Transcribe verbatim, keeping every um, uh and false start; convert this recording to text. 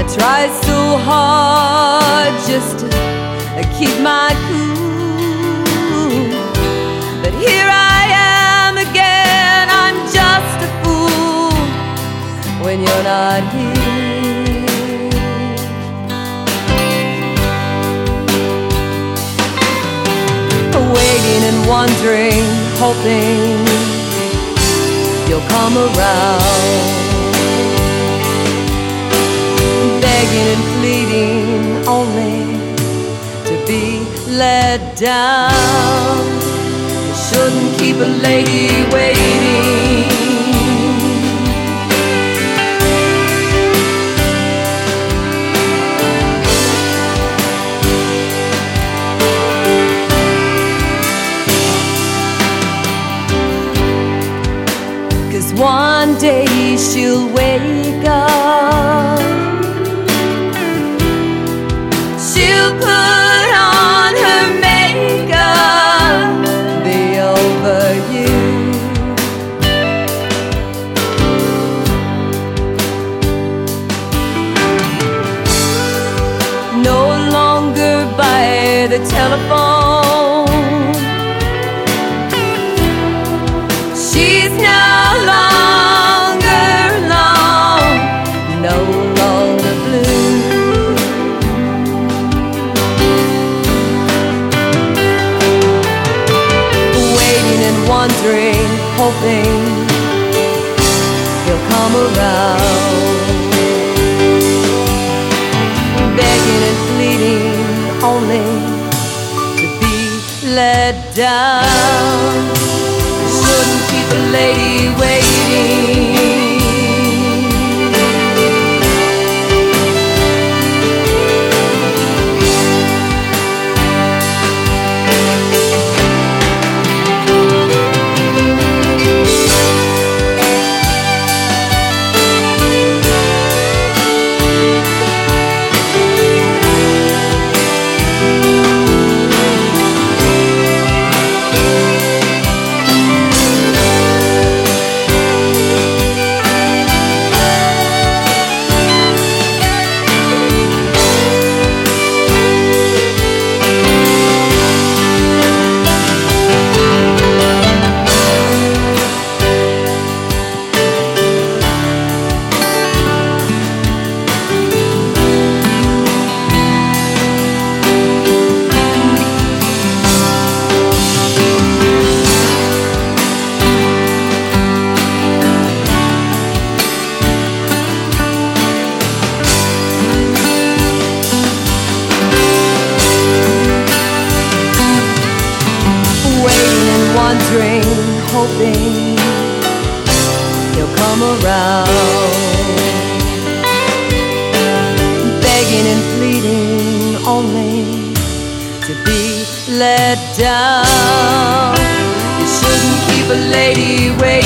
try so hard just to keep my cool, but here I am again. I'm just a fool when you're not here. Waiting and wondering, hoping you'll come around, begging and pleading only to be let down. You shouldn't keep a lady waiting. 'Cause one day she'll wake up, she'll put on her makeup, be over you. No longer by the telephone, she's no longer alone, no longer blue. Waiting and wondering, hoping he'll come around, begging and pleading only to be let down. You shouldn't keep a lady waiting. Wondering, hoping he'll come around, begging and pleading only to be let down. You shouldn't keep a lady waiting.